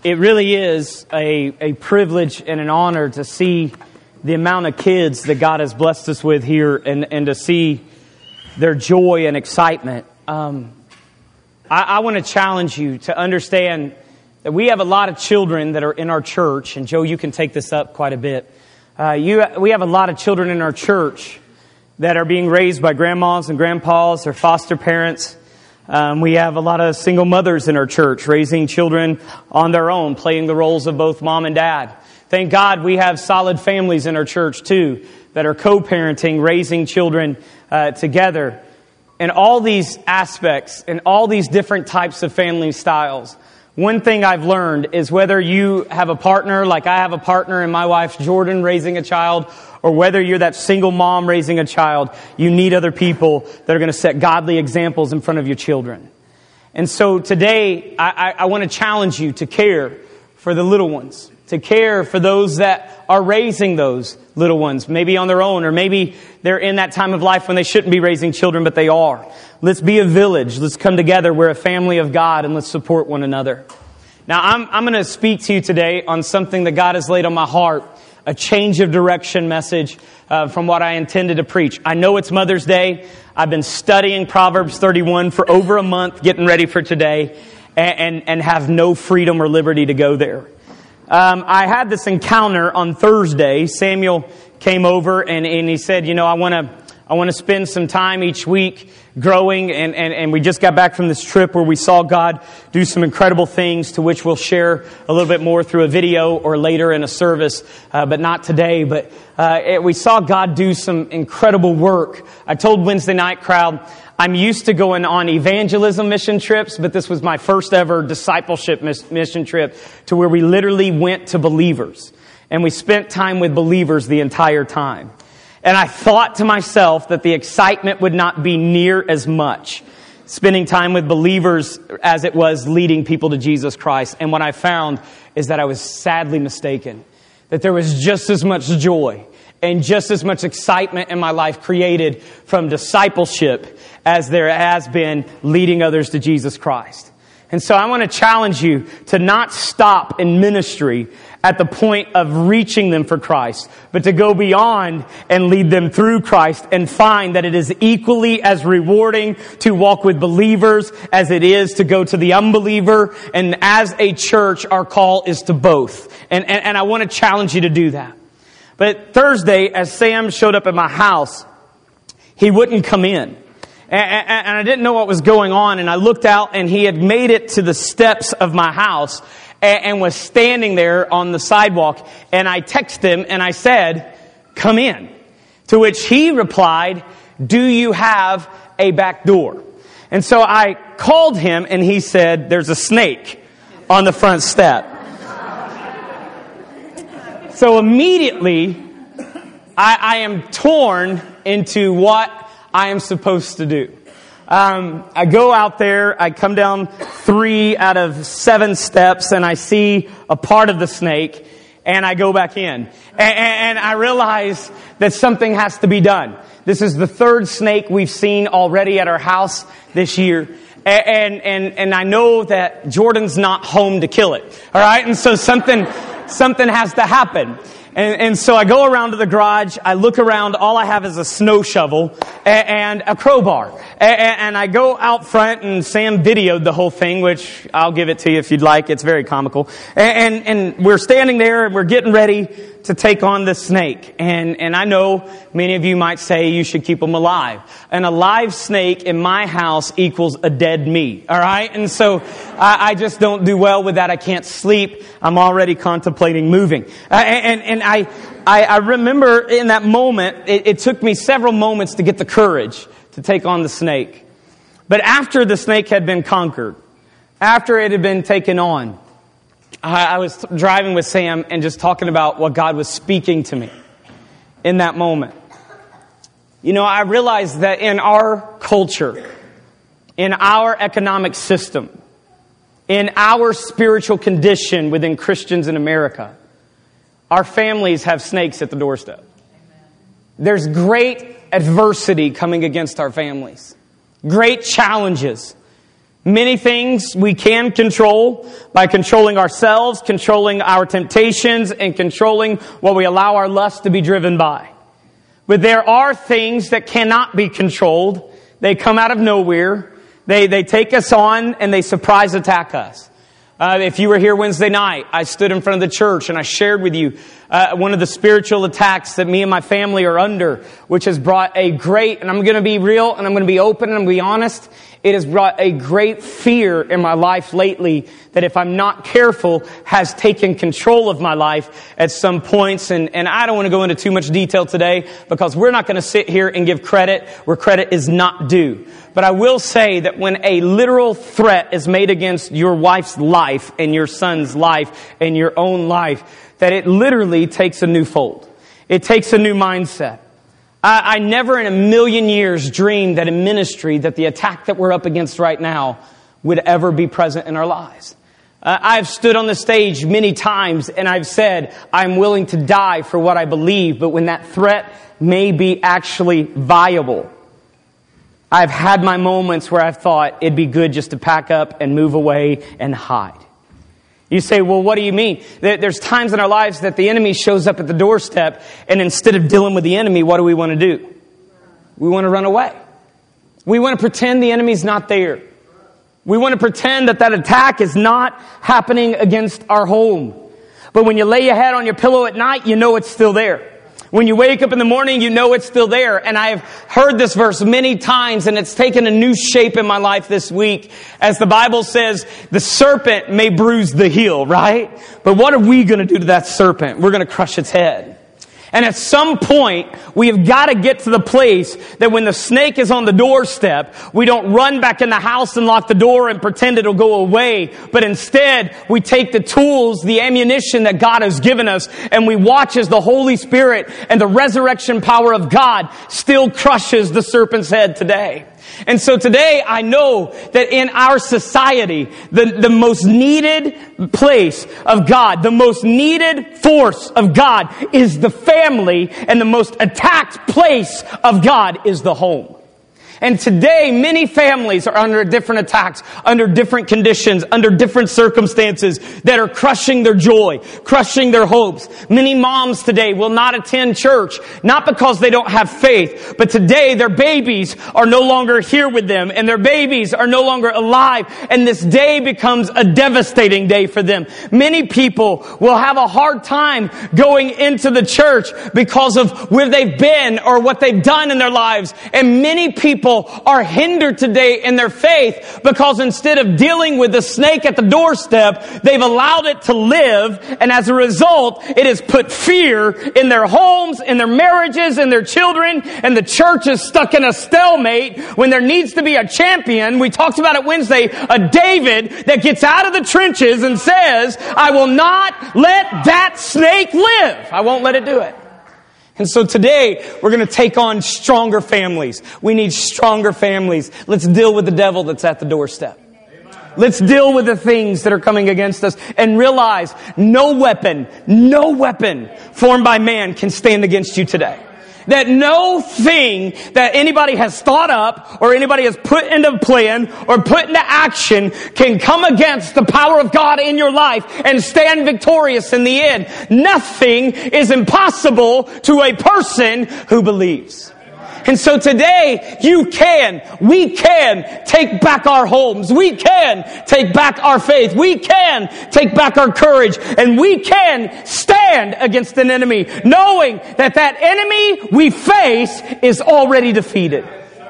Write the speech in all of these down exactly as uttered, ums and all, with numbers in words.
It really is a, a privilege and an honor to see the amount of kids that God has blessed us with here and, and to see their joy and excitement. Um, I, I want to challenge you to understand that we have a lot of children that are in our church, and Joe, you can take this up quite a bit. Uh, you, we have a lot of children in our church that are being raised by grandmas and grandpas or foster parents. Um, we have a lot of single mothers in our church raising children on their own, playing the roles of both mom and dad. Thank God we have solid families in our church too that are co-parenting, raising children uh, together. And all these aspects and all these different types of family styles. One thing I've learned is whether you have a partner, like I have a partner and my wife Jordan raising a child, or whether you're that single mom raising a child, you need other people that are going to set godly examples in front of your children. And so today, I, I, I want to challenge you to care for the little ones, to care for those that are raising those little ones, maybe on their own, or maybe they're in that time of life when they shouldn't be raising children, but they are. Let's be a village. Let's come together. We're a family of God, and let's support one another. Now, I'm, I'm going to speak to you today on something that God has laid on my heart, a change of direction message uh, from what I intended to preach. I know it's Mother's Day. I've been studying Proverbs thirty-one for over a month, getting ready for today, and, and, and have no freedom or liberty to go there. Um, I had this encounter on Thursday. Samuel came over and, and he said, you know, I want to I want to spend some time each week growing, and, and, and we just got back from this trip where we saw God do some incredible things, to which we'll share a little bit more through a video or later in a service, uh, but not today. But uh, it, we saw God do some incredible work. I told Wednesday night crowd, I'm used to going on evangelism mission trips, but this was my first ever discipleship mission trip to where we literally went to believers. And we spent time with believers the entire time. And I thought to myself that the excitement would not be near as much spending time with believers as it was leading people to Jesus Christ. And what I found is that I was sadly mistaken. That there was just as much joy and just as much excitement in my life created from discipleship as there has been leading others to Jesus Christ. And so I want to challenge you to not stop in ministry at the point of reaching them for Christ, but to go beyond and lead them through Christ and find that it is equally as rewarding to walk with believers as it is to go to the unbeliever. And as a church, our call is to both. And, and, and I want to challenge you to do that. But Thursday, as Sam showed up at my house, he wouldn't come in. And I didn't know what was going on, and I looked out, and he had made it to the steps of my house and was standing there on the sidewalk. And I texted him, and I said, come in. To which he replied, do you have a back door? And so I called him, and he said, there's a snake on the front step. So immediately, I, I am torn into what I am supposed to do. Um, I go out there, I come down three out of seven steps, and I see a part of the snake, and I go back in. And, and I realize that something has to be done. This is the third snake we've seen already at our house this year. And, and, and I know that Jordan's not home to kill it. All right? And so something, something has to happen. And, and so I go around to the garage, I look around, all I have is a snow shovel and, and a crowbar. And, and I go out front, and Sam videoed the whole thing, which I'll give it to you if you'd like. It's very comical. And, and, and we're standing there, and we're getting ready to take on the snake. And, and I know many of you might say you should keep them alive. An alive snake in my house equals a dead me. All right? And so I, I just don't do well with that. I can't sleep. I'm already contemplating moving. Uh, and, and I, I, I remember in that moment, it, it took me several moments to get the courage to take on the snake. But after the snake had been conquered, after it had been taken on, I was driving with Sam and just talking about what God was speaking to me in that moment. You know, I realized that in our culture, in our economic system, in our spiritual condition within Christians in America, our families have snakes at the doorstep. There's great adversity coming against our families. Great challenges. Many things we can control by controlling ourselves, controlling our temptations, and controlling what we allow our lust to be driven by. But there are things that cannot be controlled. They come out of nowhere. They, they take us on and they surprise attack us. Uh, if you were here Wednesday night, I stood in front of the church and I shared with you uh, one of the spiritual attacks that me and my family are under, which has brought a great, and I'm going to be real and I'm going to be open and I'm going to be honest, it has brought a great fear in my life lately that if I'm not careful has taken control of my life at some points. And, and I don't want to go into too much detail today because we're not going to sit here and give credit where credit is not due. But I will say that when a literal threat is made against your wife's life and your son's life and your own life, that it literally takes a new fold. It takes a new mindset. I, I never in a million years dreamed that in ministry that the attack that we're up against right now would ever be present in our lives. Uh, I've stood on the stage many times and I've said, I'm willing to die for what I believe, but when that threat may be actually viable, I've had my moments where I've thought it'd be good just to pack up and move away and hide. You say, well, what do you mean? There's times in our lives that the enemy shows up at the doorstep, and instead of dealing with the enemy, what do we want to do? We want to run away. We want to pretend the enemy's not there. We want to pretend that that attack is not happening against our home. But when you lay your head on your pillow at night, you know it's still there. When you wake up in the morning, you know it's still there. And I've heard this verse many times, and it's taken a new shape in my life this week. As the Bible says, the serpent may bruise the heel, right? But what are we going to do to that serpent? We're going to crush its head. And at some point, we have got to get to the place that when the snake is on the doorstep, we don't run back in the house and lock the door and pretend it'll go away. But instead, we take the tools, the ammunition that God has given us, and we watch as the Holy Spirit and the resurrection power of God still crushes the serpent's head today. And so today I know that in our society, the, the most needed place of God, the most needed force of God is the family, and the most attacked place of God is the home. And today, many families are under different attacks, under different conditions, under different circumstances that are crushing their joy, crushing their hopes. Many moms today will not attend church, not because they don't have faith, but today their babies are no longer here with them, and their babies are no longer alive, and this day becomes a devastating day for them. Many people will have a hard time going into the church because of where they've been or what they've done in their lives, and many people are hindered today in their faith because instead of dealing with the snake at the doorstep, they've allowed it to live, and as a result, it has put fear in their homes, in their marriages, in their children, and the church is stuck in a stalemate when there needs to be a champion. We talked about it Wednesday, a David that gets out of the trenches and says, I will not let that snake live. I won't let it do it. And so today, we're going to take on stronger families. We need stronger families. Let's deal with the devil that's at the doorstep. Let's deal with the things that are coming against us and realize no weapon, no weapon formed by man can stand against you today. That no thing that anybody has thought up or anybody has put into plan or put into action can come against the power of God in your life and stand victorious in the end. Nothing is impossible to a person who believes. And so today, you can, we can take back our homes. We can take back our faith. We can take back our courage. And we can stand against an enemy, knowing that that enemy we face is already defeated.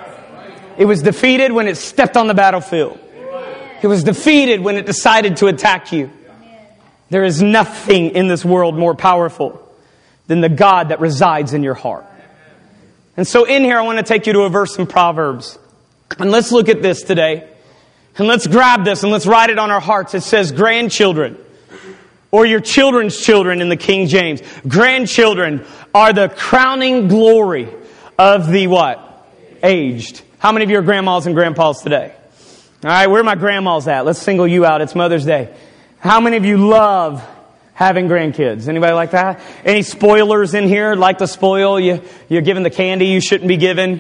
It was defeated when it stepped on the battlefield. It was defeated when it decided to attack you. There is nothing in this world more powerful than the God that resides in your heart. And so in here, I want to take you to a verse in Proverbs. And let's look at this today. And let's grab this and let's write it on our hearts. It says, grandchildren, or your children's children in the King James. Grandchildren are the crowning glory of the what? Aged. How many of you are grandmas and grandpas today? All right, where are my grandmas at? Let's single you out. It's Mother's Day. How many of you love having grandkids? Anybody like that? Any spoilers in here? Like to spoil? You, you're giving the candy you shouldn't be giving?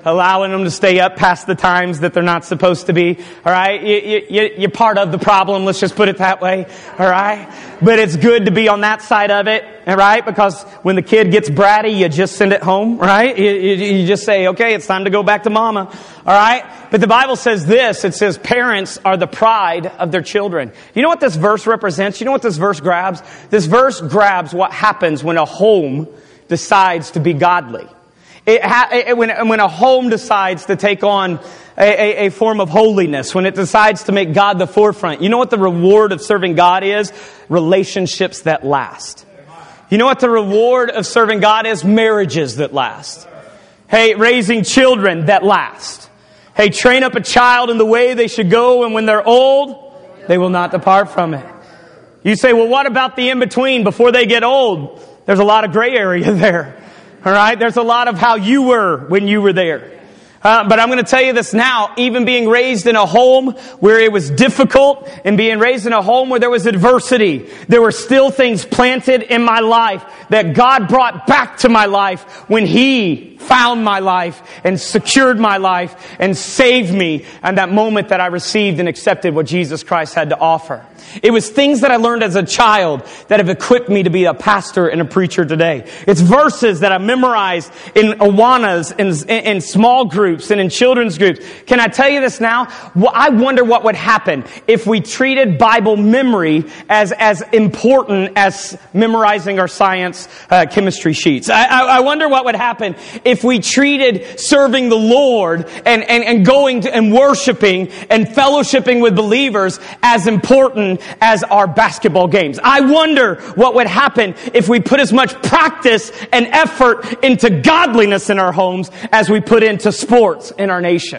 allowing them to stay up past the times that they're not supposed to be. All right? You, you, you're part of the problem. Let's just put it that way. All right? But it's good to be on that side of it. All right? Because when the kid gets bratty, you just send it home. Right? You, you, you just say, okay, it's time to go back to mama. All right? But the Bible says this. It says parents are the pride of their children. You know what this verse represents? You know what this verse grabs? This verse grabs what happens when a home decides to be godly. It ha- it, when, when a home decides to take on a, a, a form of holiness, when it decides to make God the forefront, you know what the reward of serving God is? Relationships that last. You know what the reward of serving God is? Marriages that last. Hey, raising children that last. Hey, train up a child in the way they should go, and when they're old, they will not depart from it. You say, well, what about the in-between before they get old? There's a lot of gray area there. All right? There's a lot of how you were when you were there. Uh, but I'm going to tell you this now, even being raised in a home where it was difficult and being raised in a home where there was adversity, there were still things planted in my life that God brought back to my life when He found my life and secured my life and saved me in that moment that I received and accepted what Jesus Christ had to offer. It was things that I learned as a child that have equipped me to be a pastor and a preacher today. It's verses that I memorized in Awanas, in, in small groups, and in children's groups. Can I tell you this now? Well, I wonder what would happen if we treated Bible memory as, as important as memorizing our science uh, chemistry sheets. I, I, I wonder what would happen if we treated serving the Lord and, and, and going to, and worshiping and fellowshipping with believers as important as our basketball games. I wonder what would happen if we put as much practice and effort into godliness in our homes as we put into sports in our nation.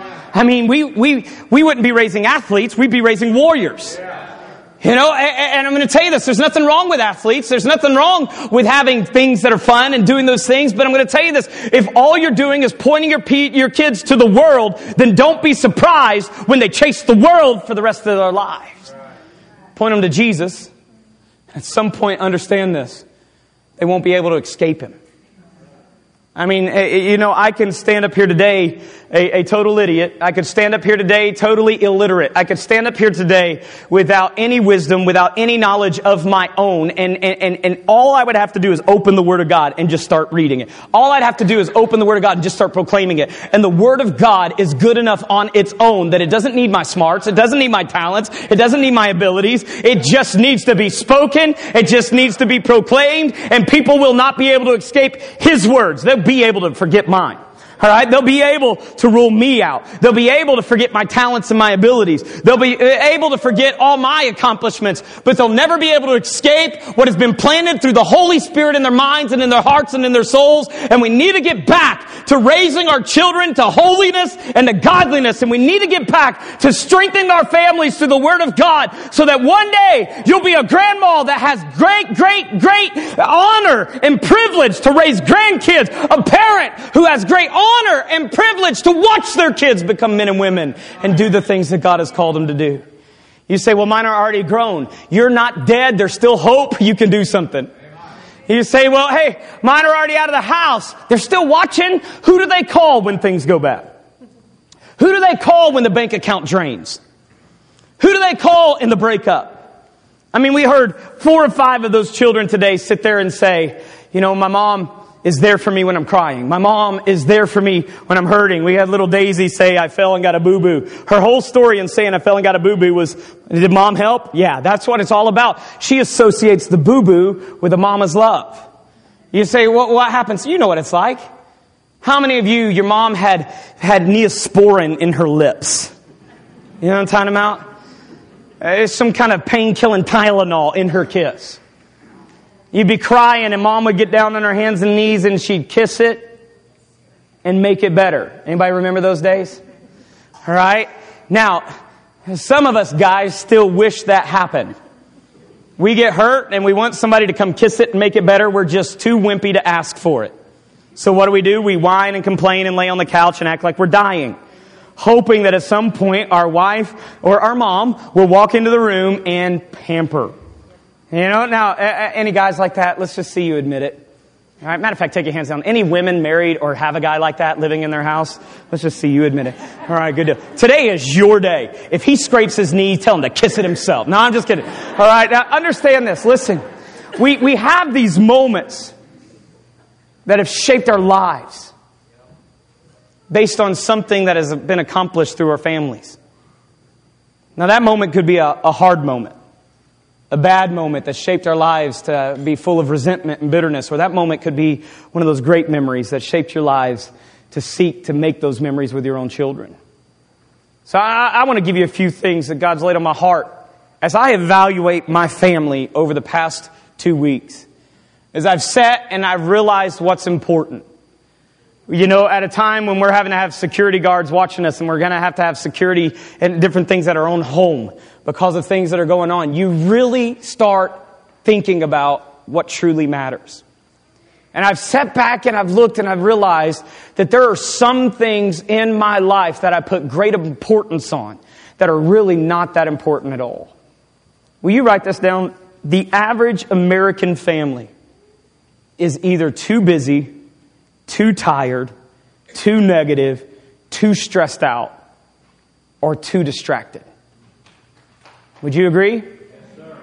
I mean, we, we, we wouldn't be raising athletes, we'd be raising warriors. You know, and I'm going to tell you this, there's nothing wrong with athletes. There's nothing wrong with having things that are fun and doing those things. But I'm going to tell you this, if all you're doing is pointing your, your kids to the world, then don't be surprised when they chase the world for the rest of their lives. Point them to Jesus. At some point, understand this. They won't be able to escape Him. I mean, you know, I can stand up here today a, a total idiot. I could stand up here today totally illiterate. I could stand up here today without any wisdom, without any knowledge of my own. And, and, and, and all I would have to do is open the Word of God and just start reading it. All I'd have to do is open the Word of God and just start proclaiming it. And the Word of God is good enough on its own that it doesn't need my smarts. It doesn't need my talents. It doesn't need my abilities. It just needs to be spoken. It just needs to be proclaimed. And people will not be able to escape His words. They'll be able to forget mine. All right? They'll be able to rule me out. They'll be able to forget my talents and my abilities. They'll be able to forget all my accomplishments, but they'll never be able to escape what has been planted through the Holy Spirit in their minds and in their hearts and in their souls. And we need to get back to raising our children to holiness and to godliness. And we need to get back to strengthening our families through the Word of God so that one day you'll be a grandma that has great, great, great honor and privilege to raise grandkids. A parent who has great honor honor and privilege to watch their kids become men and women and do the things that God has called them to do. You say, well, mine are already grown. You're not dead. There's still hope. You can do something. You say, well, hey, mine are already out of the house. They're still watching. Who do they call when things go bad? Who do they call when the bank account drains? Who do they call in the breakup? I mean, we heard four or five of those children today sit there and say, you know, my mom is there for me when I'm crying. My mom is there for me when I'm hurting. We had little Daisy say, I fell and got a boo-boo. Her whole story in saying I fell and got a boo-boo was, did mom help? Yeah, that's what it's all about. She associates the boo-boo with a mama's love. You say, well, what happens? You know what it's like. How many of you, your mom had, had Neosporin in her lips? You know what I'm talking about? It's some kind of pain-killing Tylenol in her kiss. You'd be crying and mom would get down on her hands and knees and she'd kiss it and make it better. Anybody remember those days? All right. Now, some of us guys still wish that happened. We get hurt and we want somebody to come kiss it and make it better. We're just too wimpy to ask for it. So what do we do? We whine and complain and lay on the couch and act like we're dying, hoping that at some point our wife or our mom will walk into the room and pamper. You know, now, any guys like that, let's just see you admit it. All right, matter of fact, take your hands down. Any women married or have a guy like that living in their house? Let's just see you admit it. All right, good deal. Today is your day. If he scrapes his knee, tell him to kiss it himself. No, I'm just kidding. All right, now understand this. Listen, we, we have these moments that have shaped our lives based on something that has been accomplished through our families. Now, that moment could be a, a hard moment. A bad moment that shaped our lives to be full of resentment and bitterness. Or that moment could be one of those great memories that shaped your lives to seek to make those memories with your own children. So I, I want to give you a few things that God's laid on my heart as I evaluate my family over the past two weeks. As I've sat and I've realized what's important. You know, at a time when we're having to have security guards watching us and we're going to have to have security and different things at our own home because of things that are going on, you really start thinking about what truly matters. And I've sat back and I've looked and I've realized that there are some things in my life that I put great importance on that are really not that important at all. Will you write this down? The average American family is either too busy, too tired, too negative, too stressed out, or too distracted. Would you agree? Yes, sir.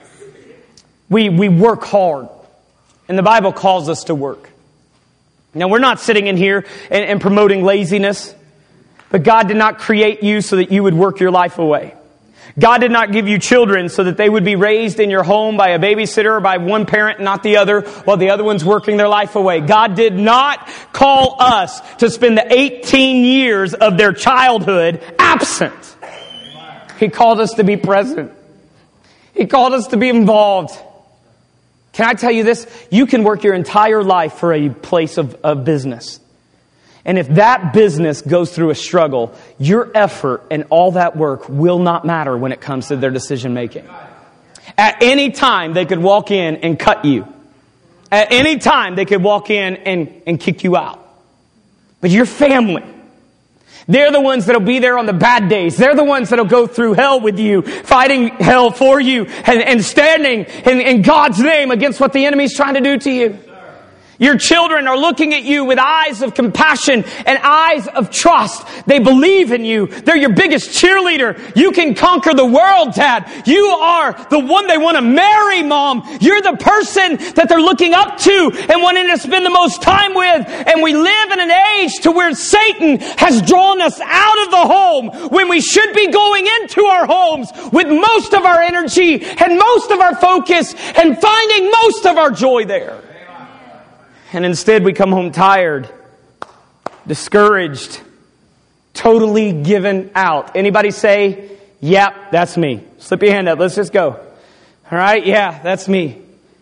We, we work hard, and the Bible calls us to work. Now, we're not sitting in here and, and promoting laziness, but God did not create you so that you would work your life away. God did not give you children so that they would be raised in your home by a babysitter or by one parent, not the other, while the other one's working their life away. God did not call us to spend the eighteen years of their childhood absent. He called us to be present. He called us to be involved. Can I tell you this? You can work your entire life for a place of, of business. And if that business goes through a struggle, your effort and all that work will not matter when it comes to their decision making. At any time, they could walk in and cut you. At any time, they could walk in and, and kick you out. But your family, they're the ones that'll be there on the bad days. They're the ones that'll go through hell with you, fighting hell for you, and, and standing in, in God's name against what the enemy's trying to do to you. Your children are looking at you with eyes of compassion and eyes of trust. They believe in you. They're your biggest cheerleader. You can conquer the world, Dad. You are the one they want to marry, Mom. You're the person that they're looking up to and wanting to spend the most time with. And we live in an age to where Satan has drawn us out of the home when we should be going into our homes with most of our energy and most of our focus and finding most of our joy there. And instead we come home tired, discouraged, totally given out. Anybody say, yep, that's me. Slip your hand up. Let's just go. All right? Yeah, that's me.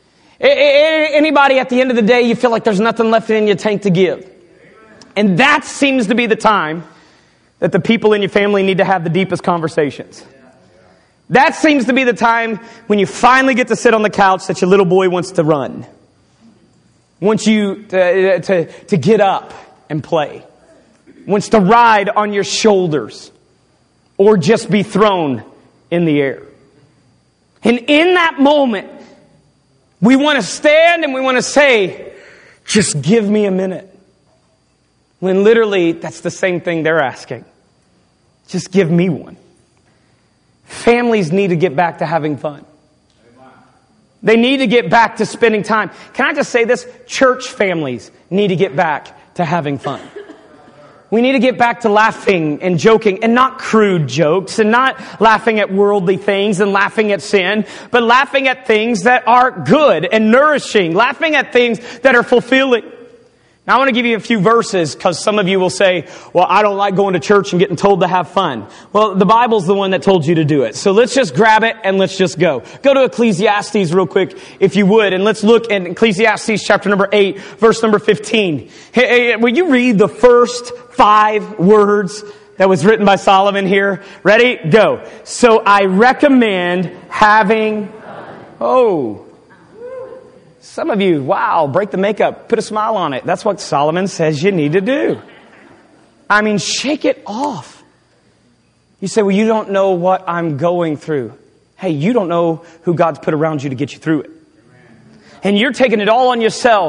Anybody at the end of the day, you feel like there's nothing left in your tank to give. And that seems to be the time that the people in your family need to have the deepest conversations. That seems to be the time when you finally get to sit on the couch that your little boy wants to run. Wants you to, to, to get up and play. Wants to ride on your shoulders. Or just be thrown in the air. And in that moment, we want to stand and we want to say, just give me a minute. When literally, that's the same thing they're asking. Just give me one. Families need to get back to having fun. They need to get back to spending time. Can I just say this? Church families need to get back to having fun. We need to get back to laughing and joking, and not crude jokes, and not laughing at worldly things and laughing at sin, but laughing at things that are good and nourishing, laughing at things that are fulfilling. Now I want to give you a few verses because some of you will say, well, I don't like going to church and getting told to have fun. Well, the Bible's the one that told you to do it. So let's just grab it and let's just go. Go to Ecclesiastes real quick, if you would, and let's look at Ecclesiastes chapter number eight, verse number fifteen. Hey, hey, will you read the first five words that was written by Solomon here? Ready? Go. So I recommend having... Oh... Some of you, wow, break the makeup, put a smile on it. That's what Solomon says you need to do. I mean, shake it off. You say, well, you don't know what I'm going through. Hey, you don't know who God's put around you to get you through it. And you're taking it all on yourself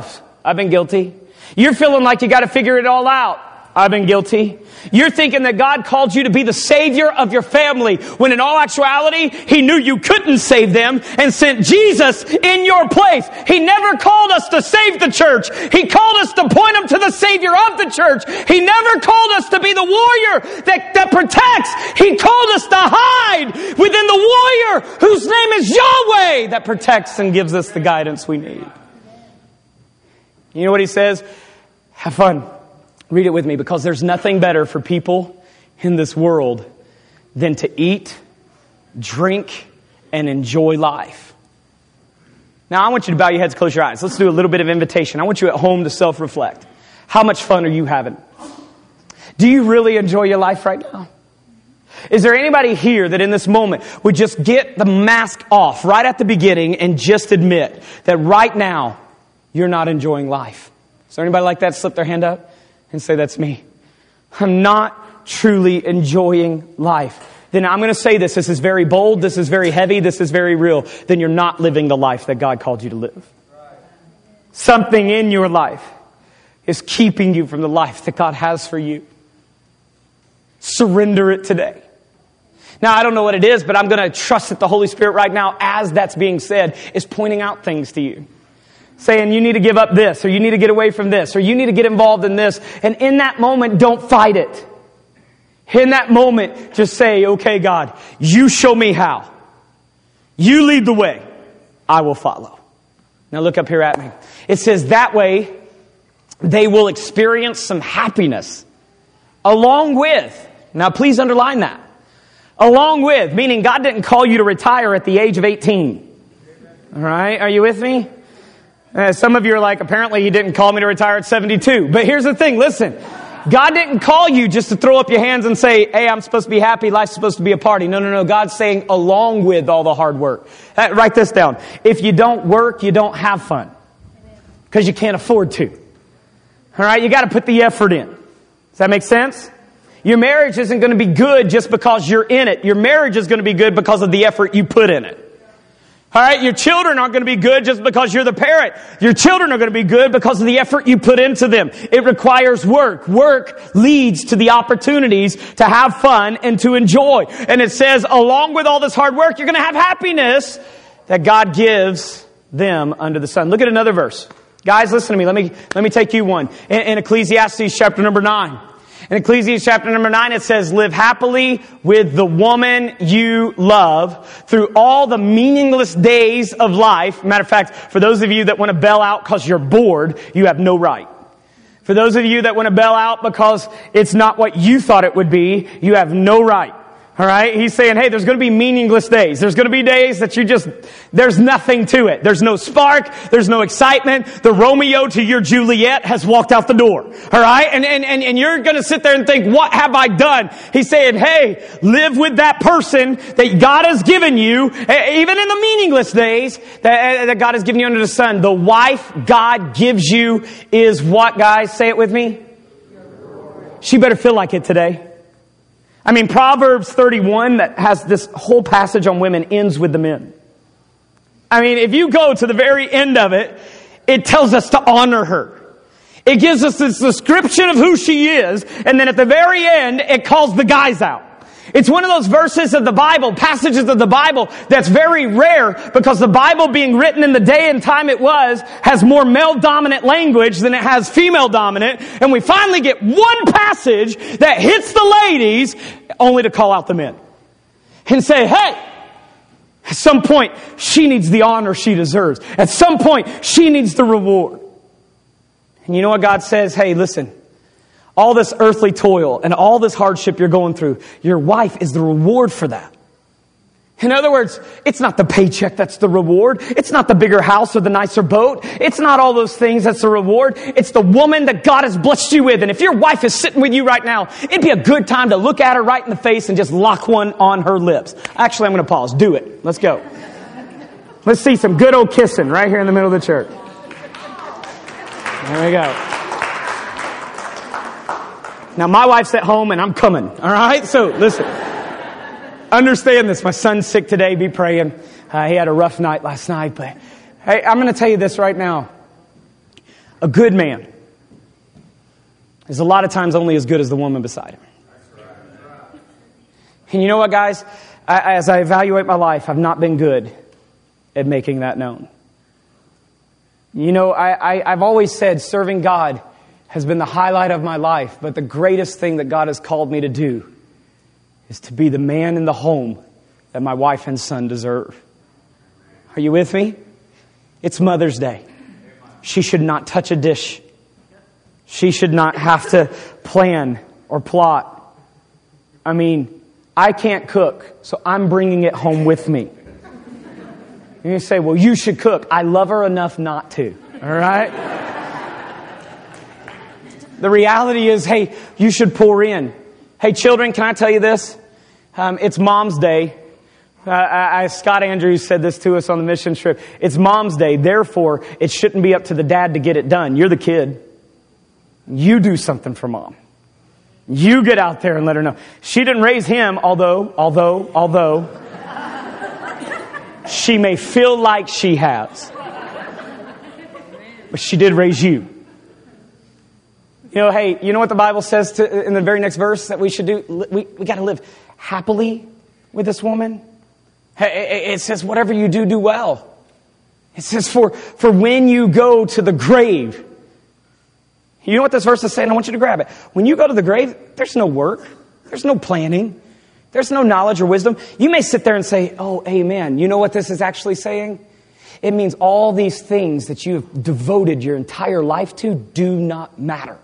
I've been guilty. You're feeling like you got to figure it all out. I've been guilty. You're thinking that God called you to be the savior of your family, when in all actuality, He knew you couldn't save them and sent Jesus in your place. He never called us to save the church. He called us to point them to the Savior of the church. He never called us to be the warrior that, that protects. He called us to hide within the warrior whose name is Yahweh, that protects and gives us the guidance we need. You know what He says? Have fun. Read it with me, because there's nothing better for people in this world than to eat, drink, and enjoy life. Now, I want you to bow your heads, close your eyes. Let's do a little bit of invitation. I want you at home to self-reflect. How much fun are you having? Do you really enjoy your life right now? Is there anybody here that in this moment would just get the mask off right at the beginning and just admit that right now you're not enjoying life? Is there anybody like that? Slip their hand up and say, that's me. I'm not truly enjoying life. Then I'm going to say this. This is very bold. This is very heavy. This is very real. Then you're not living the life that God called you to live. Something in your life is keeping you from the life that God has for you. Surrender it today. Now, I don't know what it is, but I'm going to trust that the Holy Spirit right now, as that's being said, is pointing out things to you. Saying you need to give up this, or you need to get away from this, or you need to get involved in this. And in that moment, don't fight it. In that moment, just say, okay, God, you show me how. You lead the way. I will follow. Now look up here at me. It says that way they will experience some happiness along with. Now please underline that. Along with, meaning God didn't call you to retire at the age of eighteen. All right, are you with me? Uh, some of you are like, apparently He didn't call me to retire at seventy-two. But here's the thing, listen. God didn't call you just to throw up your hands and say, hey, I'm supposed to be happy, life's supposed to be a party. No, no, no. God's saying along with all the hard work. Uh, write this down. If you don't work, you don't have fun. Because you can't afford to. All right, you got to put the effort in. Does that make sense? Your marriage isn't going to be good just because you're in it. Your marriage is going to be good because of the effort you put in it. All right, your children aren't going to be good just because you're the parent. Your children are going to be good because of the effort you put into them. It requires work. Work leads to the opportunities to have fun and to enjoy. And it says, along with all this hard work, you're going to have happiness that God gives them under the sun. Look at another verse. Guys, listen to me. Let me, let me take you one. In, in Ecclesiastes chapter number nine. In Ecclesiastes chapter number nine, it says, live happily with the woman you love through all the meaningless days of life. Matter of fact, for those of you that want to bail out because you're bored, you have no right. For those of you that want to bail out because it's not what you thought it would be, you have no right. All right? He's saying, hey, there's going to be meaningless days. There's going to be days that you just, there's nothing to it. There's no spark. There's no excitement. The Romeo to your Juliet has walked out the door. All right? And, and, and, and you're going to sit there and think, what have I done? He's saying, hey, live with that person that God has given you, even in the meaningless days that, that God has given you under the sun. The wife God gives you is what, guys? Say it with me. She better feel like it today. I mean, Proverbs thirty-one, that has this whole passage on women, ends with the men. I mean, if you go to the very end of it, it tells us to honor her. It gives us this description of who she is, and then at the very end, it calls the guys out. It's one of those verses of the Bible, passages of the Bible, that's very rare because the Bible being written in the day and time it was has more male-dominant language than it has female-dominant. And we finally get one passage that hits the ladies only to call out the men. And say, hey, at some point, she needs the honor she deserves. At some point, she needs the reward. And you know what God says? Hey, listen. All this earthly toil and all this hardship you're going through, your wife is the reward for that. In other words, it's not the paycheck that's the reward. It's not the bigger house or the nicer boat. It's not all those things that's the reward. It's the woman that God has blessed you with. And if your wife is sitting with you right now, it'd be a good time to look at her right in the face and just lock one on her lips. Actually, I'm going to pause. Do it. Let's go. Let's see some good old kissing right here in the middle of the church. There we go. Now, my wife's at home and I'm coming. All right? So, listen. Understand this. My son's sick today. Be praying. Uh, he had a rough night last night. But, hey, I'm going to tell you this right now. A good man is a lot of times only as good as the woman beside him. And you know what, guys? I, as I evaluate my life, I've not been good at making that known. You know, I, I, I've always said serving God has been the highlight of my life, but the greatest thing that God has called me to do is to be the man in the home that my wife and son deserve. Are you with me? It's Mother's Day. She should not touch a dish. She should not have to plan or plot. I mean, I can't cook, so I'm bringing it home with me. And you say, well, you should cook. I love her enough not to. All right? The reality is, hey, you should pour in. Hey, children, can I tell you this? Um, it's Mom's Day. Uh, I, I, Scott Andrews said this to us on the mission trip. It's Mom's Day. Therefore, it shouldn't be up to the dad to get it done. You're the kid. You do something for Mom. You get out there and let her know. She didn't raise him, although, although, although, she may feel like she has. But she did raise you. You know, hey, you know what the Bible says to, in the very next verse that we should do? We, we got to live happily with this woman. It says, whatever you do, do well. It says, for, for when you go to the grave. You know what this verse is saying? I want you to grab it. When you go to the grave, there's no work. There's no planning. There's no knowledge or wisdom. You may sit there and say, oh, amen. You know what this is actually saying? It means all these things that you have devoted your entire life to do not matter.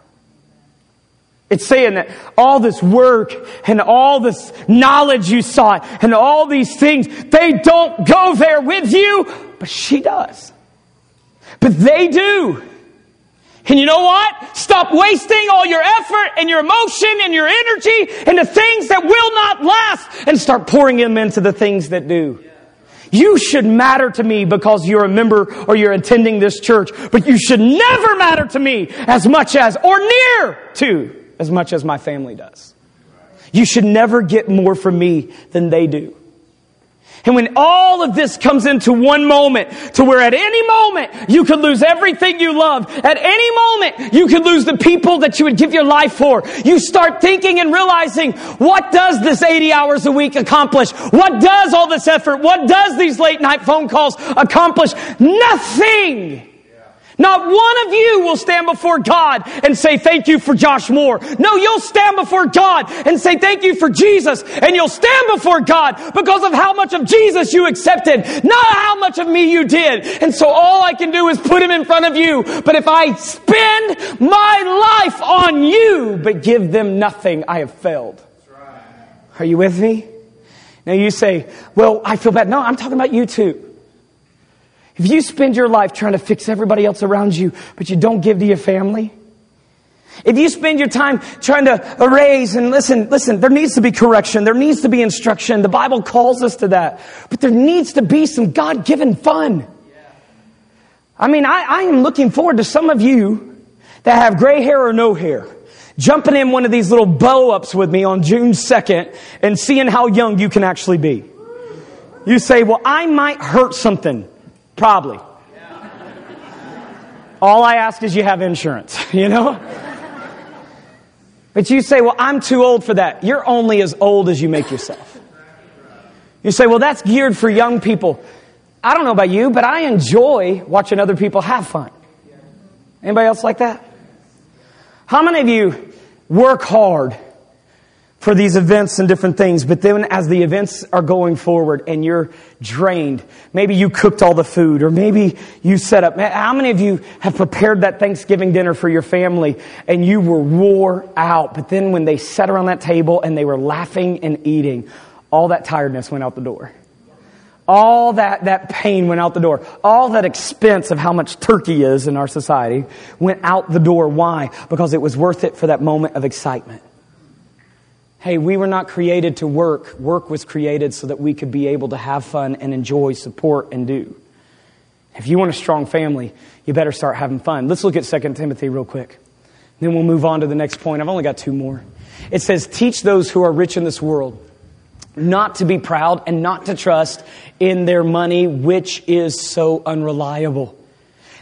It's saying that all this work and all this knowledge you sought and all these things, they don't go there with you, but she does. But they do. And you know what? Stop wasting all your effort and your emotion and your energy into things that will not last and start pouring them into the things that do. You should matter to me because you're a member or you're attending this church, but you should never matter to me as much as or near to as much as my family does. You should never get more from me than they do. And when all of this comes into one moment, to where at any moment you could lose everything you love, at any moment you could lose the people that you would give your life for, you start thinking and realizing, what does this eighty hours a week accomplish? What does all this effort, what does these late night phone calls accomplish? Nothing! Not one of you will stand before God and say, thank you for Josh Moore. No, you'll stand before God and say, thank you for Jesus. And you'll stand before God because of how much of Jesus you accepted, not how much of me you did. And so all I can do is put him in front of you. But if I spend my life on you, but give them nothing, I have failed. Are you with me? Now you say, well, I feel bad. No, I'm talking about you too. If you spend your life trying to fix everybody else around you, but you don't give to your family, if you spend your time trying to erase and listen, listen, there needs to be correction. There needs to be instruction. The Bible calls us to that. But there needs to be some God-given fun. I mean, I, I am looking forward to some of you that have gray hair or no hair, jumping in one of these little blow-ups with me on June second and seeing how young you can actually be. You say, well, I might hurt something. Probably. All I ask is you have insurance, you know? But you say, well, I'm too old for that. You're only as old as you make yourself. You say, well, that's geared for young people. I don't know about you, but I enjoy watching other people have fun. Anybody else like that? How many of you work hard for these events and different things, but then as the events are going forward and you're drained, maybe you cooked all the food or maybe you set up, how many of you have prepared that Thanksgiving dinner for your family and you were wore out, but then when they sat around that table and they were laughing and eating, all that tiredness went out the door. All that, that pain went out the door. All that expense of how much turkey is in our society went out the door. Why? Because it was worth it for that moment of excitement. Hey, we were not created to work. Work was created so that we could be able to have fun and enjoy, support, and do. If you want a strong family, you better start having fun. Let's look at Second Timothy real quick. Then we'll move on to the next point. I've only got two more. It says, teach those who are rich in this world not to be proud and not to trust in their money, which is so unreliable.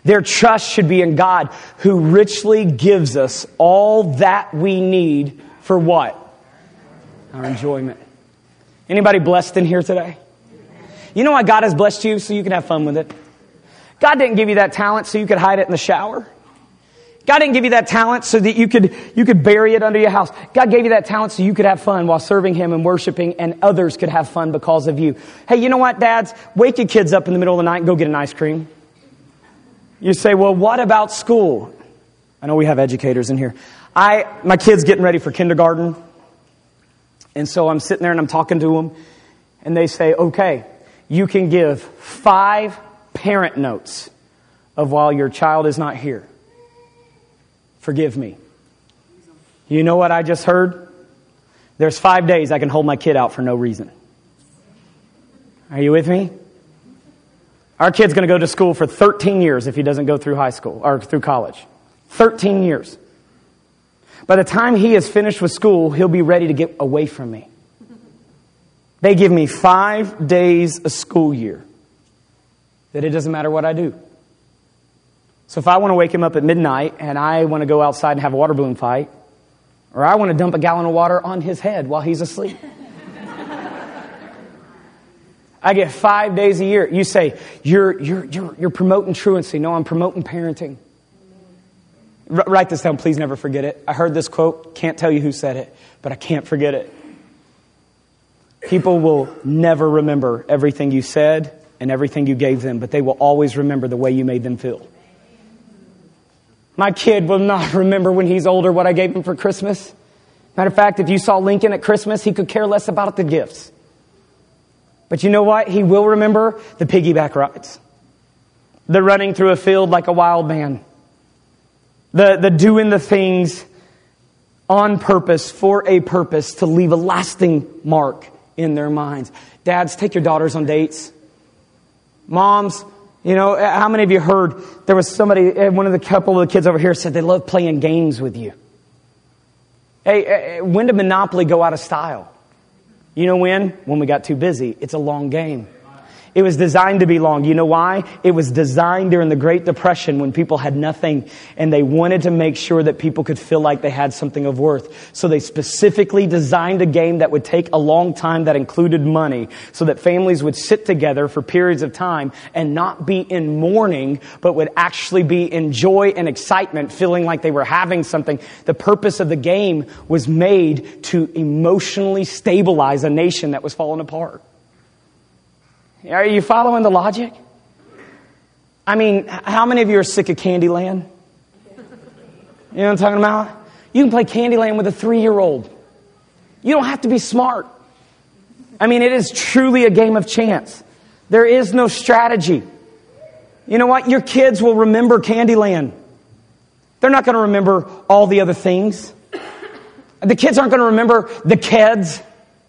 Their trust should be in God, who richly gives us all that we need for what? Our enjoyment. Anybody blessed in here today? You know why God has blessed you? So you can have fun with it. God didn't give you that talent so you could hide it in the shower. God didn't give you that talent so that you could you could bury it under your house. God gave you that talent so you could have fun while serving Him and worshiping, and others could have fun because of you. Hey, you know what, dads? Wake your kids up in the middle of the night and go get an ice cream. You say, well, what about school? I know we have educators in here. I my kid's getting ready for kindergarten. And so I'm sitting there and I'm talking to them. And they say, okay, you can give five parent notes of while your child is not here. Forgive me. You know what I just heard? There's five days I can hold my kid out for no reason. Are you with me? Our kid's going to go to school for thirteen years if he doesn't go through high school or through college. thirteen years. By the time he is finished with school, he'll be ready to get away from me. They give me five days a school year that it doesn't matter what I do. So if I want to wake him up at midnight and I want to go outside and have a water balloon fight, or I want to dump a gallon of water on his head while he's asleep, I get five days a year. You say, you're, you're, you're, you're promoting truancy. No, I'm promoting parenting. R- write this down. Please never forget it. I heard this quote. Can't tell you who said it, but I can't forget it. People will never remember everything you said and everything you gave them, but they will always remember the way you made them feel. My kid will not remember when he's older what I gave him for Christmas. Matter of fact, if you saw Lincoln at Christmas, he could care less about the gifts. But you know what? He will remember the piggyback rides. The running through a field like a wild man. The, the doing the things on purpose, for a purpose, to leave a lasting mark in their minds. Dads, take your daughters on dates. Moms, you know, how many of you heard there was somebody, one of the couple of the kids over here said they love playing games with you. Hey, when did Monopoly go out of style? You know when? When we got too busy. It's a long game. It was designed to be long. You know why? It was designed during the Great Depression when people had nothing and they wanted to make sure that people could feel like they had something of worth. So they specifically designed a game that would take a long time that included money so that families would sit together for periods of time and not be in mourning, but would actually be in joy and excitement, feeling like they were having something. The purpose of the game was made to emotionally stabilize a nation that was falling apart. Are you following the logic? I mean, how many of you are sick of Candyland? You know what I'm talking about? You can play Candyland with a three-year-old. You don't have to be smart. I mean, it is truly a game of chance. There is no strategy. You know what? Your kids will remember Candyland. They're not going to remember all the other things. The kids aren't going to remember the kids.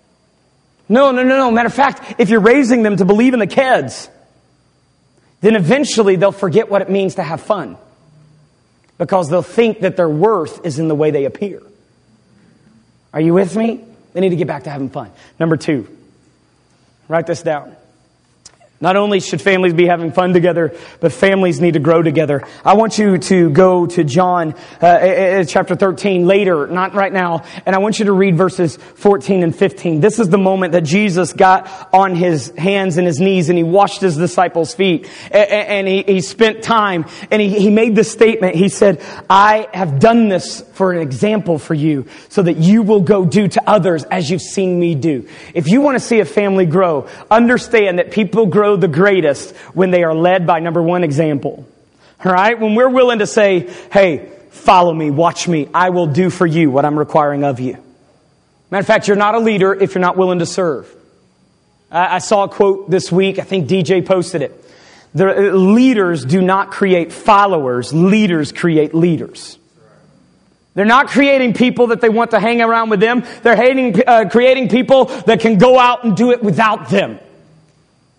No, no, no, no. Matter of fact, if you're raising them to believe in the kids, then eventually they'll forget what it means to have fun. Because they'll think that their worth is in the way they appear. Are you with me? They need to get back to having fun. Number two, write this down. Not only should families be having fun together, but families need to grow together. I want you to go to John uh, chapter thirteen later, not right now, and I want you to read verses fourteen and fifteen. This is the moment that Jesus got on his hands and his knees and he washed his disciples' feet. And he, he spent time and he, he made this statement. He said, I have done this for an example for you so that you will go do to others as you've seen me do. If you want to see a family grow, understand that people grow the greatest when they are led by, number one, example. All right? When we're willing to say, hey, follow me, watch me, I will do for you what I'm requiring of you. Matter of fact, you're not a leader if you're not willing to serve. I, I saw a quote this week, I think D J posted it. The leaders do not create followers, leaders create leaders. They're not creating people that they want to hang around with them. They're hating, uh, creating people that can go out and do it without them.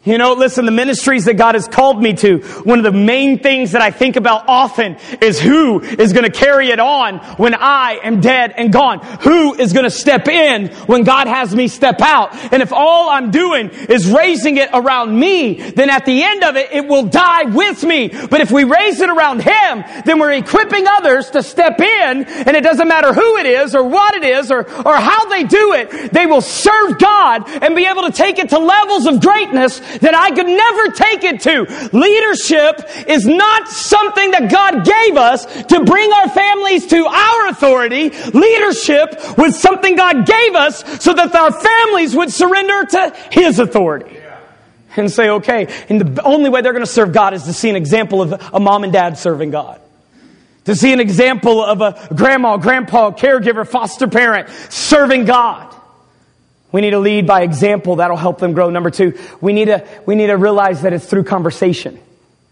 You know, listen, the ministries that God has called me to, one of the main things that I think about often is who is going to carry it on when I am dead and gone. Who is going to step in when God has me step out? And if all I'm doing is raising it around me, then at the end of it, it will die with me. But if we raise it around Him, then we're equipping others to step in, and it doesn't matter who it is or what it is or, or how they do it, they will serve God and be able to take it to levels of greatness that I could never take it to. Leadership is not something that God gave us to bring our families to our authority. Leadership was something God gave us so that our families would surrender to His authority. And say, okay, and the only way they're going to serve God is to see an example of a mom and dad serving God. To see an example of a grandma, grandpa, caregiver, foster parent serving God. We need to lead by example. That'll help them grow. Number two, we need to, we need to realize that it's through conversation.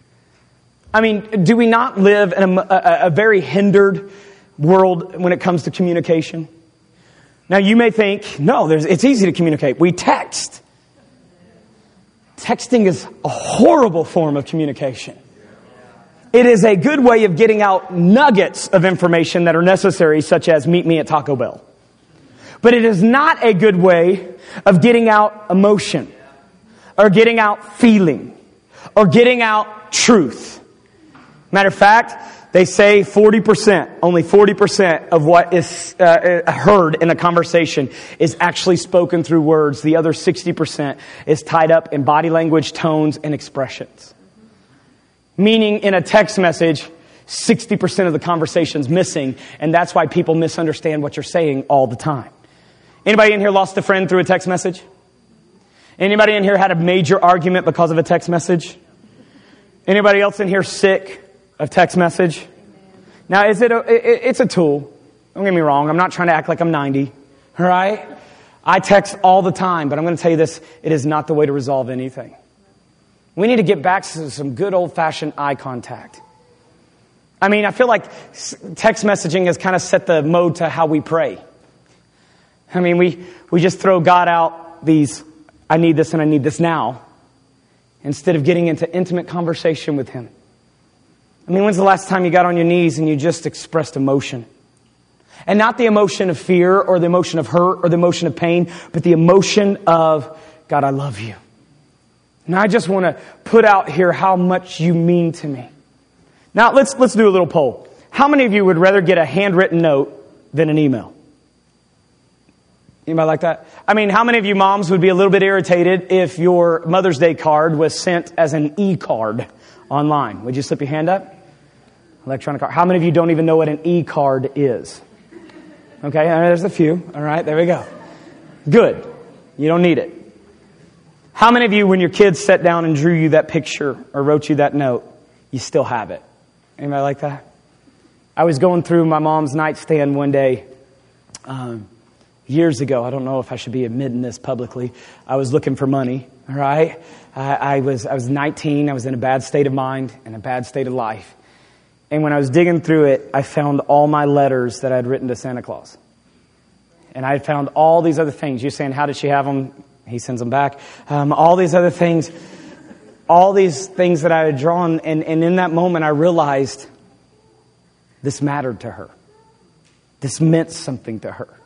I mean, do we not live in a, a, a very hindered world when it comes to communication? Now, you may think, no, there's, it's easy to communicate. We text. Texting is a horrible form of communication. It is a good way of getting out nuggets of information that are necessary, such as meet me at Taco Bell. But it is not a good way of getting out emotion, or getting out feeling, or getting out truth. Matter of fact, they say forty percent, only forty percent of what is uh, heard in a conversation is actually spoken through words. The other sixty percent is tied up in body language, tones, and expressions. Meaning in a text message, sixty percent of the conversation's missing, and that's why people misunderstand what you're saying all the time. Anybody in here lost a friend through a text message? Anybody in here had a major argument because of a text message? Anybody else in here sick of text message? Now, is it a, it, it's a tool. Don't get me wrong. I'm not trying to act like I'm ninety. All right? I text all the time, but I'm going to tell you this. It is not the way to resolve anything. We need to get back to some good old-fashioned eye contact. I mean, I feel like text messaging has kind of set the mode to how we pray. I mean, we, we just throw God out these, I need this and I need this now, instead of getting into intimate conversation with Him. I mean, when's the last time you got on your knees and you just expressed emotion? And not the emotion of fear or the emotion of hurt or the emotion of pain, but the emotion of, God, I love you. And I just want to put out here how much you mean to me. Now, let's let's do a little poll. How many of you would rather get a handwritten note than an email? Anybody like that? I mean, how many of you moms would be a little bit irritated if your Mother's Day card was sent as an e-card online? Would you slip your hand up? Electronic card. How many of you don't even know what an e-card is? Okay, there's a few. All right, there we go. Good. You don't need it. How many of you, when your kids sat down and drew you that picture or wrote you that note, you still have it? Anybody like that? I was going through my mom's nightstand one day, um, years ago. I don't know if I should be admitting this publicly. I was looking for money, all right? I, I was I was nineteen. I was in a bad state of mind and a bad state of life. And when I was digging through it, I found all my letters that I'd written to Santa Claus. And I found all these other things. You're saying, how did she have them? He sends them back. Um, all these other things. All these things that I had drawn. And, and in that moment, I realized this mattered to her. This meant something to her.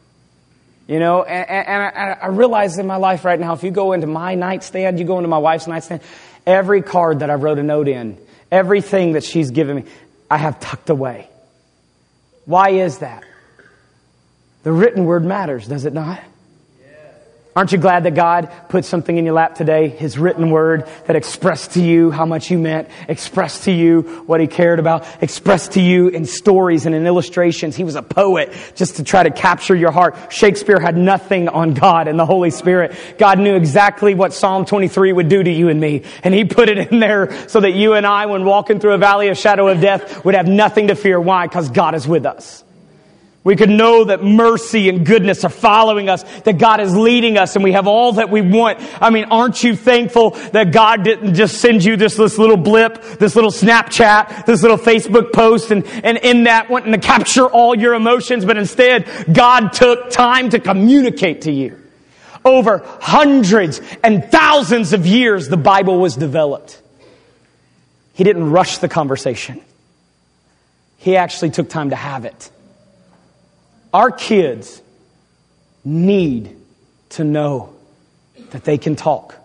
You know, and, and I, I realize in my life right now, if you go into my nightstand, you go into my wife's nightstand, every card that I wrote a note in, everything that she's given me, I have tucked away. Why is that? The written word matters, does it not? Aren't you glad that God put something in your lap today, His written word that expressed to you how much you meant, expressed to you what He cared about, expressed to you in stories and in illustrations. He was a poet just to try to capture your heart. Shakespeare had nothing on God and the Holy Spirit. God knew exactly what Psalm twenty-three would do to you and me. And He put it in there so that you and I, when walking through a valley of shadow of death, would have nothing to fear. Why? Because God is with us. We could know that mercy and goodness are following us, that God is leading us, and we have all that we want. I mean, aren't you thankful that God didn't just send you this, this little blip, this little Snapchat, this little Facebook post, and, and in that wanting to capture all your emotions, but instead God took time to communicate to you. over hundreds and thousands of years the Bible was developed. He didn't rush the conversation. He actually took time to have it. Our kids need to know that they can talk.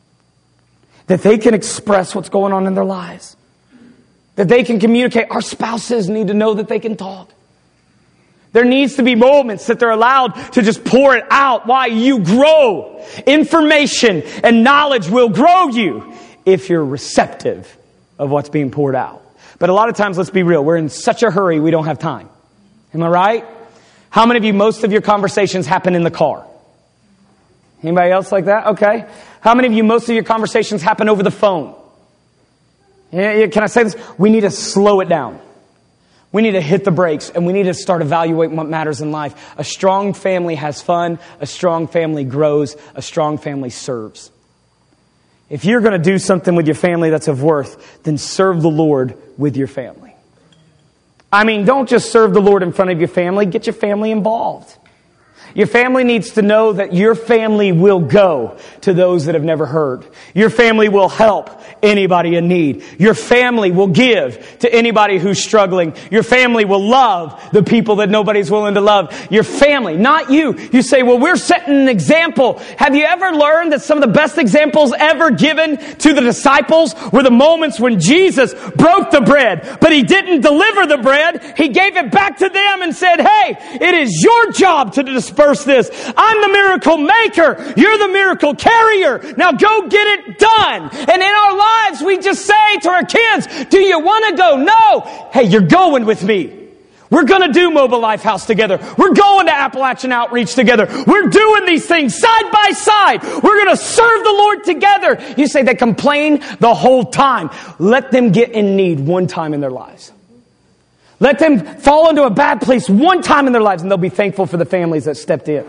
That they can express what's going on in their lives. That they can communicate. Our spouses need to know that they can talk. There needs to be moments that they're allowed to just pour it out. Why? You grow. Information and knowledge will grow you if you're receptive of what's being poured out. But a lot of times, let's be real, we're in such a hurry we don't have time. Am I right? How many of you, most of your conversations happen in the car? Anybody else like that? Okay. How many of you, most of your conversations happen over the phone? Yeah, can I say this? We need to slow it down. We need to hit the brakes, and we need to start evaluating what matters in life. A strong family has fun. A strong family grows. A strong family serves. If you're going to do something with your family that's of worth, then serve the Lord with your family. I mean, don't just serve the Lord in front of your family. Get your family involved. Your family needs to know that your family will go to those that have never heard. Your family will help anybody in need. Your family will give to anybody who's struggling. Your family will love the people that nobody's willing to love. Your family, not you. You say, well, we're setting an example. Have you ever learned that some of the best examples ever given to the disciples were the moments when Jesus broke the bread, but He didn't deliver the bread. He gave it back to them and said, hey, it is your job to disperse this. I'm the miracle maker. You're the miracle carrier. Now go get it done. And in our lives, we just say to our kids, do you want to go? No. Hey, you're going with me. We're going to do Mobile Life House together. We're going to Appalachian Outreach together. We're doing these things side by side. We're going to serve the Lord together. You say they complain the whole time. Let them get in need one time in their lives. Let them fall into a bad place one time in their lives, and they'll be thankful for the families that stepped in.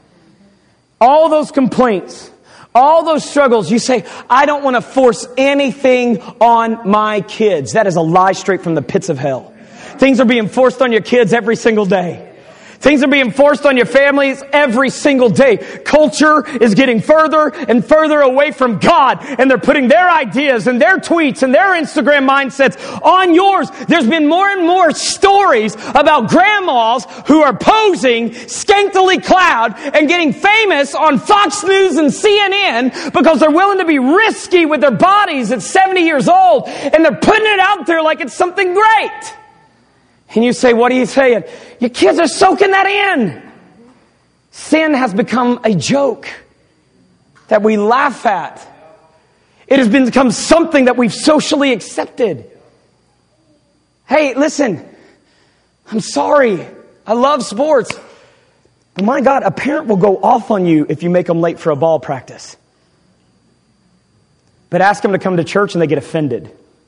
All those complaints, all those struggles, you say, I don't want to force anything on my kids. That is a lie straight from the pits of hell. Things are being forced on your kids every single day. Things are being forced on your families every single day. Culture is getting further and further away from God, and they're putting their ideas and their tweets and their Instagram mindsets on yours. There's been more and more stories about grandmas who are posing scantily clad and getting famous on Fox News and C N N because they're willing to be risky with their bodies at seventy years old, and they're putting it out there like it's something great. And you say, what are you saying? Your kids are soaking that in. Sin has become a joke that we laugh at. It has become something that we've socially accepted. Hey, listen, I'm sorry. I love sports. But my God, a parent will go off on you if you make them late for a ball practice. But ask them to come to church and they get offended.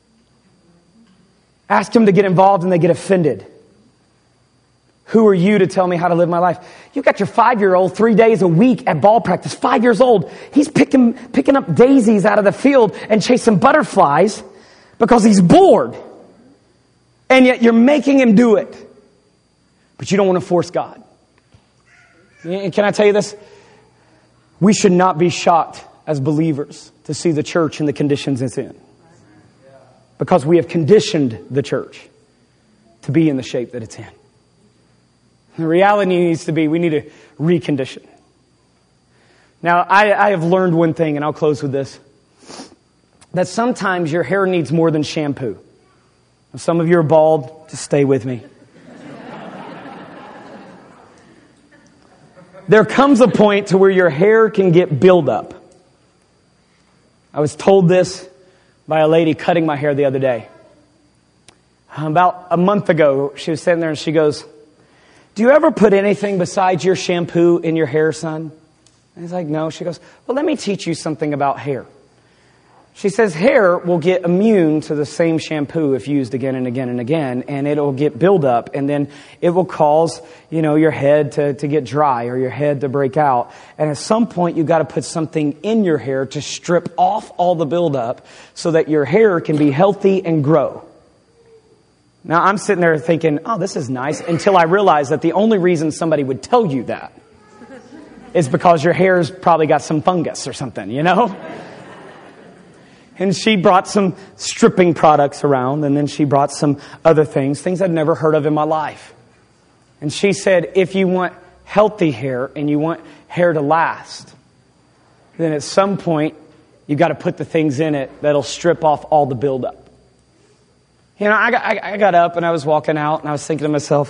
Ask them to get involved and they get offended. Who are you to tell me how to live my life? You got your five-year-old three days a week at ball practice. Five years old. He's picking, picking up daisies out of the field and chasing butterflies because he's bored. And yet you're making him do it. But you don't want to force God. Can I tell you this? We should not be shocked as believers to see the church in the conditions it's in. Because we have conditioned the church to be in the shape that it's in. The reality needs to be, we need to recondition. Now, I, I have learned one thing, and I'll close with this. That sometimes your hair needs more than shampoo. If some of you are bald, just stay with me. There comes a point to where your hair can get buildup. I was told this by a lady cutting my hair the other day. About a month ago, she was sitting there and she goes, do you ever put anything besides your shampoo in your hair, son? And he's like, no. She goes, well, let me teach you something about hair. She says hair will get immune to the same shampoo if used again and again and again, and it'll get buildup, and then it will cause, you know, your head to, to get dry or your head to break out. And at some point, you've got to put something in your hair to strip off all the buildup so that your hair can be healthy and grow. Now, I'm sitting there thinking, oh, this is nice, until I realize that the only reason somebody would tell you that it's because your hair's probably got some fungus or something, you know? And she brought some stripping products around, and then she brought some other things, things I'd never heard of in my life. And she said, if you want healthy hair and you want hair to last, then at some point, you've got to put the things in it that'll strip off all the buildup. You know, I got, I, I got up and I was walking out and I was thinking to myself,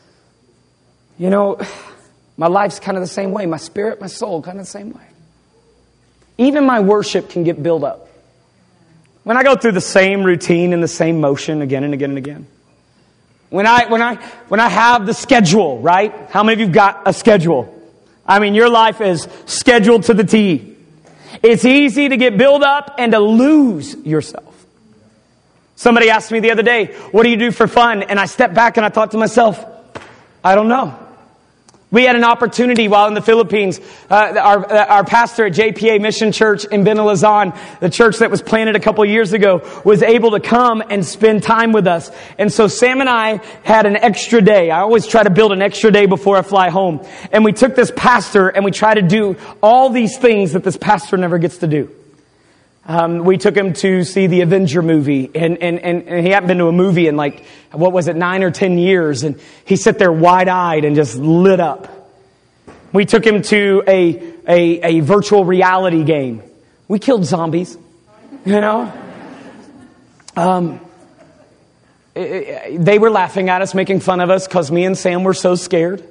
you know, my life's kind of the same way. My spirit, my soul, kind of the same way. Even my worship can get built up. When I go through the same routine and the same motion again and again and again. When I, when I, when I have the schedule, right? How many of you've got a schedule? I mean, your life is scheduled to the T. It's easy to get built up and to lose yourself. Somebody asked me the other day, what do you do for fun? And I stepped back and I thought to myself, I don't know. We had an opportunity while in the Philippines. Uh, our, our pastor at J P A Mission Church in Binalazan, the church that was planted a couple years ago, was able to come and spend time with us. And so Sam and I had an extra day. I always try to build an extra day before I fly home. And we took this pastor and we tried to do all these things that this pastor never gets to do. Um, we took him to see the Avenger movie, and, and, and, and he hadn't been to a movie in like, what was it, nine or ten years, and he sat there wide-eyed and just lit up. We took him to a, a, a virtual reality game. We killed zombies, you know? Um, it, it, they were laughing at us, making fun of us, because me and Sam were so scared.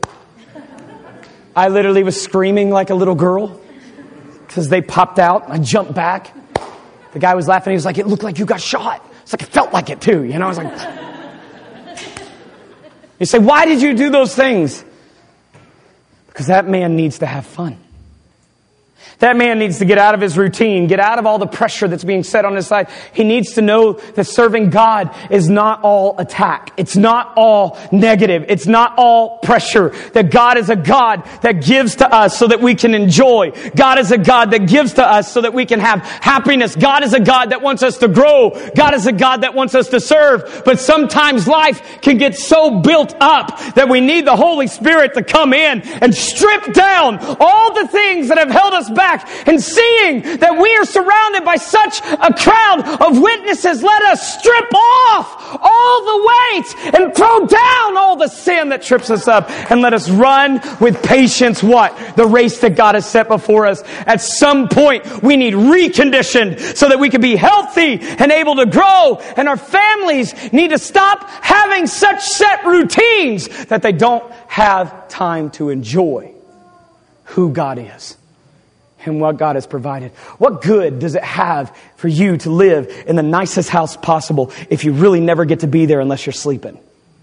I literally was screaming like a little girl, because they popped out. I jumped back. The guy was laughing. He was like, it looked like you got shot. It's like, it felt like it too. You know, I was like, you say, why did you do those things? Because that man needs to have fun. That man needs to get out of his routine, get out of all the pressure that's being set on his side. He needs to know that serving God is not all attack. It's not all negative. It's not all pressure. That God is a God that gives to us so that we can enjoy. God is a God that gives to us so that we can have happiness. God is a God that wants us to grow. God is a God that wants us to serve. But sometimes life can get so built up that we need the Holy Spirit to come in and strip down all the things that have held us back. And seeing that we are surrounded by such a crowd of witnesses, let us strip off all the weight and throw down all the sin that trips us up. And let us run with patience what? The race that God has set before us. At some point, we need reconditioned so that we can be healthy and able to grow. And our families need to stop having such set routines that they don't have time to enjoy who God is and what God has provided. What good does it have for you to live in the nicest house possible if you really never get to be there unless you're sleeping?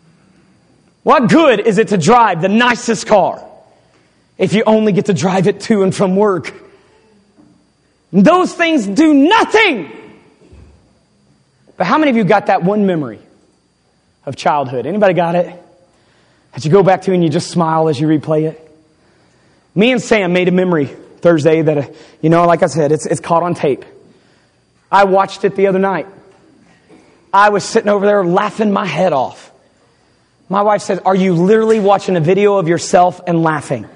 What good is it to drive the nicest car if you only get to drive it to and from work? Those things do nothing. But how many of you got that one memory of childhood? Anybody got it? That you go back to and you just smile as you replay it? Me and Sam made a memory Thursday that, uh, you know, like I said, it's it's caught on tape. I watched it the other night. I was sitting over there laughing my head off. My wife said, are you literally watching a video of yourself and laughing?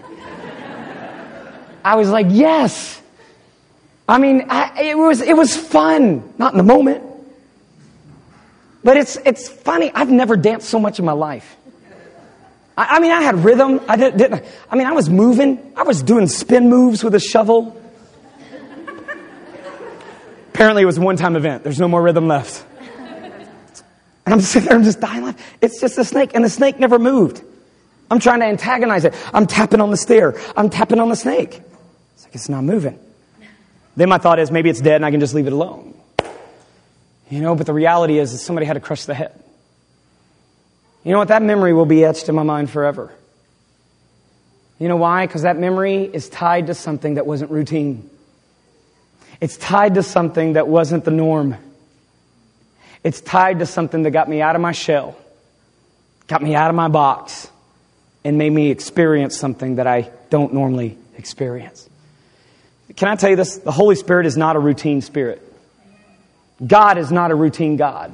I was like, yes. I mean, I, it was it was fun. Not in the moment. But it's it's funny. I've never danced so much in my life. I mean, I had rhythm. I didn't, didn't. I mean, I was moving. I was doing spin moves with a shovel. Apparently, it was a one-time event. There's no more rhythm left. And I'm sitting there and just dying laughing. It's just a snake, and the snake never moved. I'm trying to antagonize it. I'm tapping on the stair. I'm tapping on the snake. It's like, it's not moving. Then my thought is, maybe it's dead and I can just leave it alone. You know, but the reality is that somebody had to crush the head. You know what? That memory will be etched in my mind forever. You know why? Because that memory is tied to something that wasn't routine. It's tied to something that wasn't the norm. It's tied to something that got me out of my shell, got me out of my box, and made me experience something that I don't normally experience. Can I tell you this? The Holy Spirit is not a routine spirit. God is not a routine God.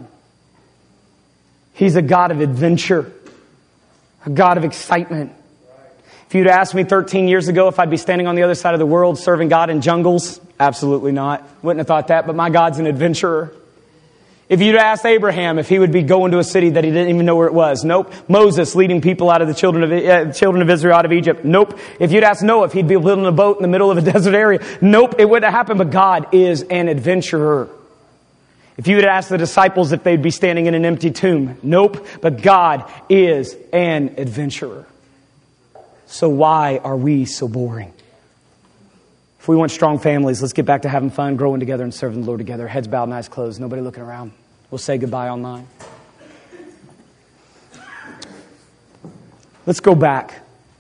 He's a God of adventure, a God of excitement. If you'd asked me thirteen years ago if I'd be standing on the other side of the world serving God in jungles, absolutely not. Wouldn't have thought that, but my God's an adventurer. If you'd asked Abraham if he would be going to a city that he didn't even know where it was, nope. Moses leading people out of the children of uh, children of Israel out of Egypt, nope. If you'd asked Noah if he'd be building a boat in the middle of a desert area, nope, it wouldn't have happened. But God is an adventurer. If you had asked the disciples if they'd be standing in an empty tomb, nope. But God is an adventurer. So why are we so boring? If we want strong families, let's get back to having fun, growing together, and serving the Lord together. Heads bowed, eyes closed, nobody looking around. We'll say goodbye online. Let's go back.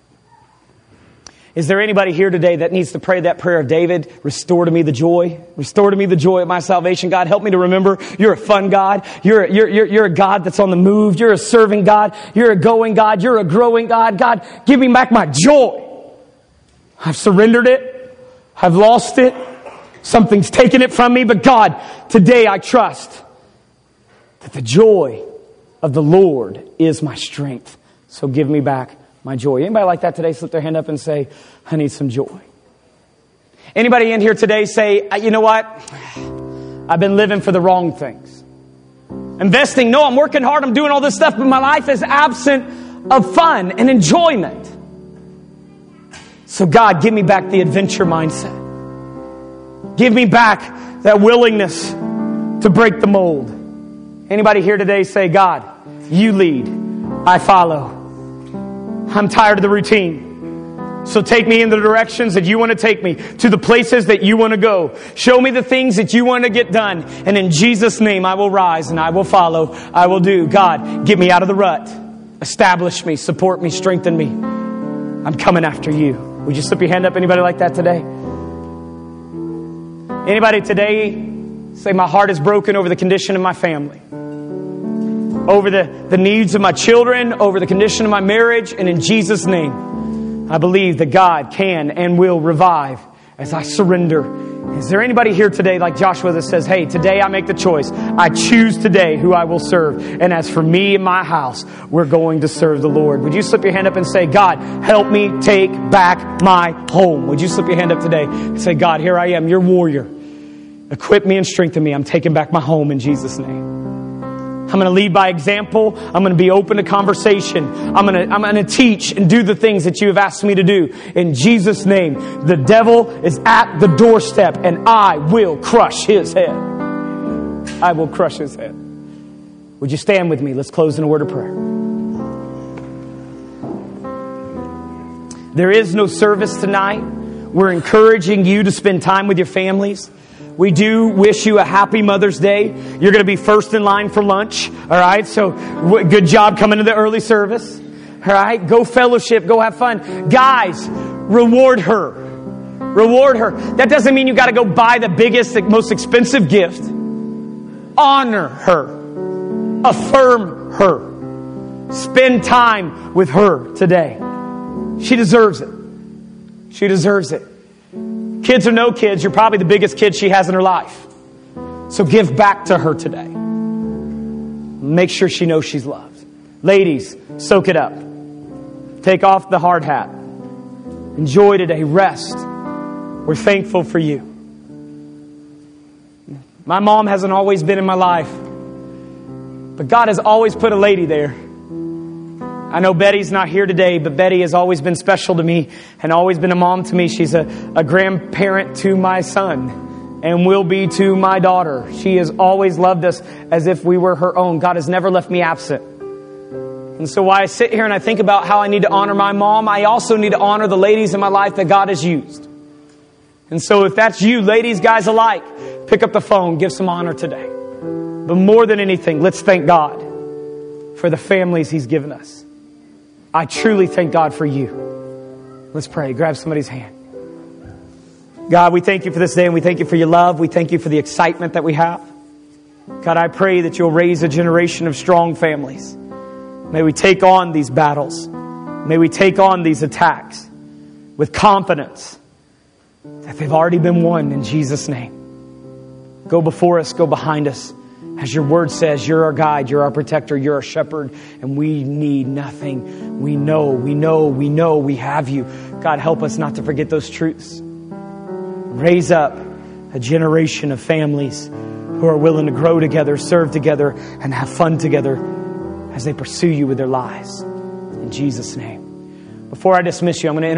Is there anybody here today that needs to pray that prayer of David? Restore to me the joy. Restore to me the joy of my salvation. God, help me to remember you're a fun God. You're a, you're, you're, you're a God that's on the move. You're a serving God. You're a going God. You're a growing God. God, give me back my joy. I've surrendered it. I've lost it. Something's taken it from me. But God, today I trust that the joy of the Lord is my strength. So give me back my joy. Anybody like that today? Slip their hand up and say, I need some joy. Anybody in here today say, you know what? I've been living for the wrong things. Investing, no, I'm working hard, I'm doing all this stuff, but my life is absent of fun and enjoyment. So God, give me back the adventure mindset. Give me back that willingness to break the mold. Anybody here today say, God, you lead, I follow. I'm tired of the routine. So take me in the directions that you want to take me, to the places that you want to go. Show me the things that you want to get done. And in Jesus' name, I will rise and I will follow. I will do. God, get me out of the rut. Establish me, support me, strengthen me. I'm coming after you. Would you slip your hand up? Anybody like that today? Anybody today say, my heart is broken over the condition of my family, over the, the needs of my children, over the condition of my marriage, and in Jesus' name, I believe that God can and will revive as I surrender. Is there anybody here today like Joshua that says, hey, today I make the choice. I choose today who I will serve. And as for me and my house, we're going to serve the Lord. Would you slip your hand up and say, God, help me take back my home? Would you slip your hand up today and say, God, here I am, your warrior. Equip me and strengthen me. I'm taking back my home in Jesus' name. I'm going to lead by example. I'm going to be open to conversation. I'm going to, I'm going to teach and do the things that you have asked me to do. In Jesus' name, the devil is at the doorstep and I will crush his head. I will crush his head. Would you stand with me? Let's close in a word of prayer. There is no service tonight. We're encouraging you to spend time with your families. We do wish you a happy Mother's Day. You're going to be first in line for lunch. All right. So good job coming to the early service. All right. Go fellowship. Go have fun. Guys, reward her. Reward her. That doesn't mean you got to go buy the biggest, most expensive gift. Honor her. Affirm her. Spend time with her today. She deserves it. She deserves it. Kids or no kids, you're probably the biggest kid she has in her life. So give back to her today. Make sure she knows she's loved. Ladies, soak it up. Take off the hard hat. Enjoy today. Rest. We're thankful for you. My mom hasn't always been in my life, but God has always put a lady there. I know Betty's not here today, but Betty has always been special to me and always been a mom to me. She's a, a grandparent to my son and will be to my daughter. She has always loved us as if we were her own. God has never left me absent. And so while I sit here and I think about how I need to honor my mom, I also need to honor the ladies in my life that God has used. And so if that's you, ladies, guys alike, pick up the phone, give some honor today. But more than anything, let's thank God for the families He's given us. I truly thank God for you. Let's pray. Grab somebody's hand. God, we thank you for this day and we thank you for your love. We thank you for the excitement that we have. God, I pray that you'll raise a generation of strong families. May we take on these battles. May we take on these attacks with confidence that they've already been won in Jesus' name. Go before us, go behind us. As your word says, you're our guide, you're our protector, you're our shepherd, and we need nothing. We know, we know, we know we have you. God, help us not to forget those truths. Raise up a generation of families who are willing to grow together, serve together, and have fun together as they pursue you with their lives. In Jesus' name. Before I dismiss you, I'm going to